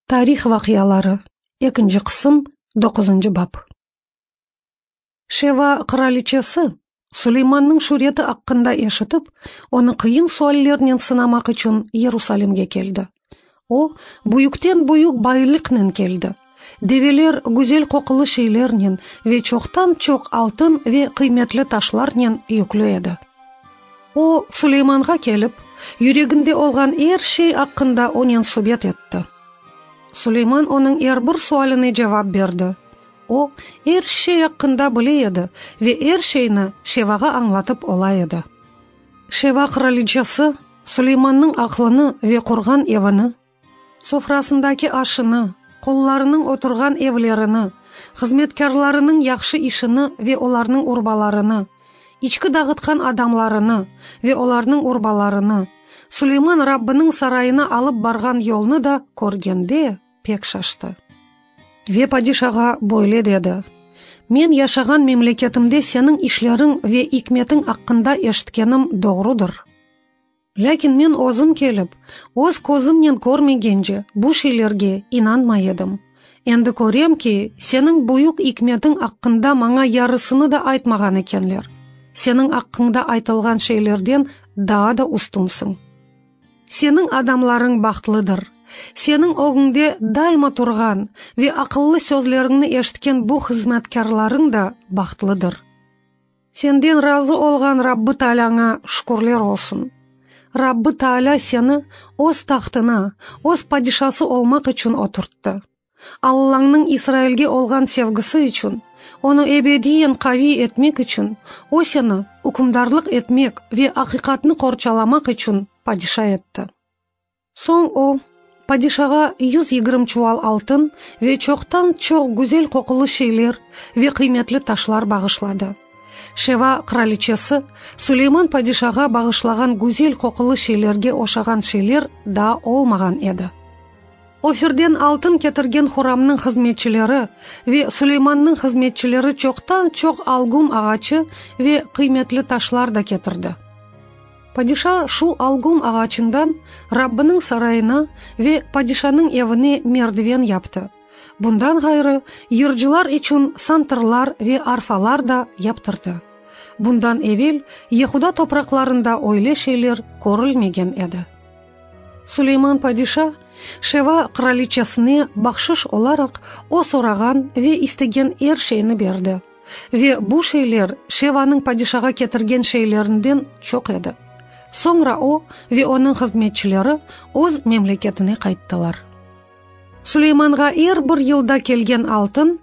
Тарих вакыялары. 2 кысым, 9 бап. Шева краличасы Сулейманның шуреті аққында ешітіп, оны қиын суаллерінен сынамақ үшін Иерусалимге келді. О, бұйықтен бұйық байлықнен келді. Девелер güzel қоқылы шейлерінен ве чоқтан чоқ алтын ве қиметлі ташларнен юклі еді. О, Сулейманға келіп, юрегінде олған ер шей аққында онен субет етті. Сулейман оның бір суаліне жауап берді. О, ер шей аққында біле еді, ве ер шейні Шеваға аңлатып ола еді. Шева краличасы Сулейманның ақлыны ве құрған евіні, софрасындаки ашыны, қолларының отырған евлеріні, қызметкерларының яқшы ішіні ве оларның урбаларыны, ичкі дағытқан адамларыны ве оларның урбаларыны, Сулейман Раббының сарайына алып барған yolны да көргенде пек шашты. Ве падишаға бойле деді. Мен яшаған мемлекетімде сенің ишлерің ве икметің аққында ешіткенім doğrudur. Ләкин мен озым келіп, оз көзімнен көрмегенже бұ шейлерге инанмай едім. Енді көрем ки, сенің бұйық икметің аққында маңа ярысыны да айтмаған екенлер. Сенің аққында айтылған шейлерден daha да устунсың. Сенің адамларың бақтылыдыр. Сенің оғыңде дайма тұрған ве ақыллы сөзлеріңні ешіткен бұ хизмәткерларың да бақтылыдыр. Сенден разы олған Раббы Таалаңа шүкірлер олсын. Раббы Таала сені оз тақтына, оз падишасы олмақ үшін отыртты. Аллаңның Исраилге олған севгісі үшін, оны ebediyen қави етмек үшін, о сені үкімдарлық етмек ве ақиқатны қорчаламақ үшін падиша етті. Соң о, падишаға 120 чуал алтын ве чоқтан чоқ güzel қоқылы шейлер ве қиметлі ташлар бағышлады. Шева краличасы Сулейман падишаға бағышлаған güzel қоқылы шейлерге ошаған шейлер да олмаған еді. Офирден алтын кетірген Хурамның қызметчілері ве Сулейманның қызметчілері чоқтан чоқ algum ағачы ве қиметлі ташлар да кетірді. Падиша шу algum ағачындан Раббының сарайына ве падишаның евіне мердивен япты. Бұндан ғайры йыржылар үшін сантырлар ве арфалар да яптырды. Бұндан евел Ехуда топрақларында ойле шейлер көрілмеген еді. Сулейман падиша Шева краличасыне бақшыш оларақ о сораған ве истеген ер шейні берді. Ве бұ шейлер Шеваның падишаға кетірген шейлерінден чоқ еді. Соңра о ве оның қызметчілері оз мемлекетіне қайттылар. Сулейманға бір елда келген алтын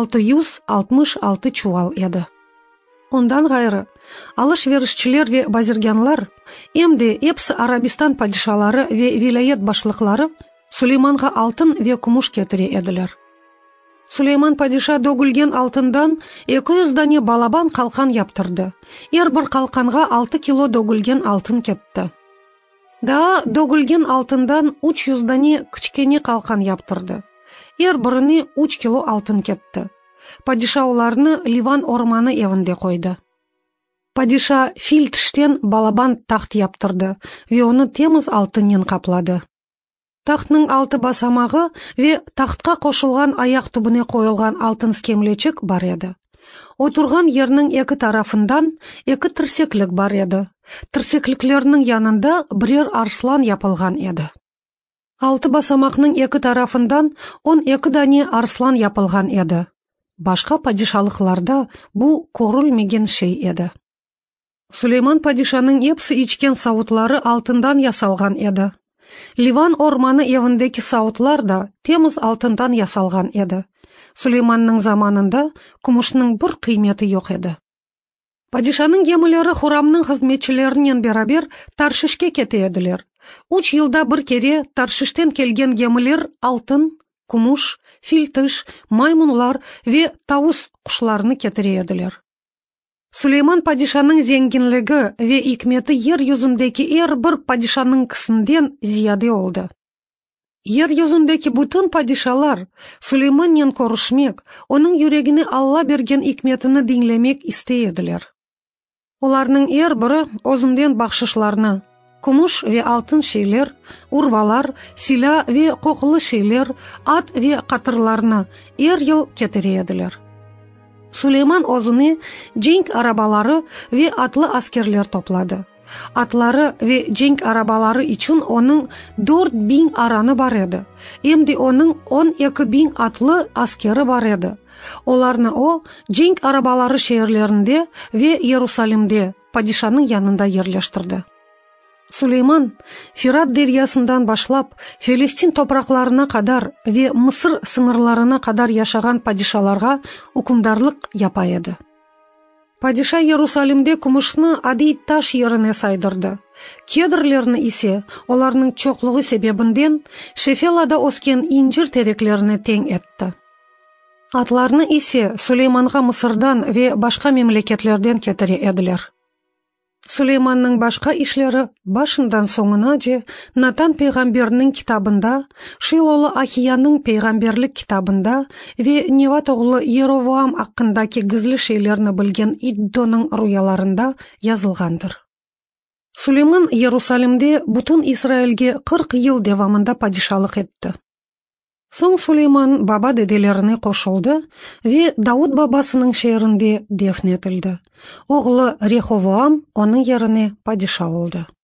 666 чуал еді. Ондан ғайры, алыш-верішчілер ве базирганлар, емде епсі Арабистан падишалары ве вилайет башлықлары Сулейманға алтын ве күміш кетіре еділер. Сулейман падиша дөгілген алтындан 200 дане балабан қалқан яптырды. Бір қалқанға 6 кило дөгілген алтын кетті. Да дөгілген алтындан 300 дане кішкене қалқан яптырды. Біріне 3 кило алтын кетті. Падиша оларны Ливан орманы евінде қойды. Падиша филтштен балабан тақт яптырды ве оны теміз алтыннен қаплады. Тақтның 6 басамағы ве тақтқа қошылған аяқ түбіне қойылған алтын скемлечік бар еді. Отырған ернің 2 тарафындан 2 тірсеклік бар еді. Тірсекліклерінің янында бірер арслан япылған еді. 6 басамақның 2 тарафындан 12 дане арслан япылған еді. Башқа падишалықларда бұ көрілмеген шей еді. Сулейман падишаның епсі ичкен сауытлары алтындан ясалған еді. Ливан орманы евіндегі сауытлар да теміз алтындан ясалған еді. Сулейманның заманында күмішнің бір қиметі жоқ еді. Падишаның емілері Хурамның қызметчілерінен берабер Таршишке кете еділер. 3 елда бір кере Таршиштен келген емілер алтын, күміш, филтыш, маймунлар ве тауыз құшларыны кетіре еділер. Сулейман падишаның зеңгінлігі ве икметі ер юзіндегі бір падишаның кісінден зияде олды. Ер юзіндегі бүтін падишалар Сулейманнен көрішмек, оның юрегіне Алла берген икметіні динлемек істейеділер. Оларның бірі озымден бақшышларны, Кумуш ve алтын şeyler, урбалар, сила ve kokulu şeyler, at ve katırlarını yıl getiriyediler. Süleyman özüne cenk arabaları ve atlı askerler topladı. Atları ve cenk arabaları için onun 4000 aranı var edi. Emdi onun 12.000 atlı askeri var edi. Olarını o cenk arabaları şehirlerinde ve Yerusalim'de padişanın yanında yerleştirdi. Süleyman, Firat deryasından başlap Filistin topraklarına kadar ve Mısır sınırlarına kadar yaşagan padişalarga hukumdarlık yapaydı. Padişa Yerusalim'de kumuşnu adi taş yerine saydırdı. Kedirlerini ise olarның çokluğu sebebinden Şefelada osken incir tereklerini teң etti. Atlarını ise Süleyman'a Mısır'dan ve başka memleketlerden getire ediler. Süleymanның başka işleri başından sonunaca Natan peygamberinin kitabında, Şilolu Ahiyanın peygamberlik kitabında ve Nevat oğlu Yerovoam hakkındaki gizli şeylerini bilgen İddo'nun rüyalarında yazılgandır. Süleyman Yerusalim'de bütün İsrail'ge 40 yıl devamında padişalık etti. Soң Süleyman baba dedelerine koşuldu ve Davud babasının şehrinde defnetildi. Oğlu Rehovoam onun yerine padişah oldu.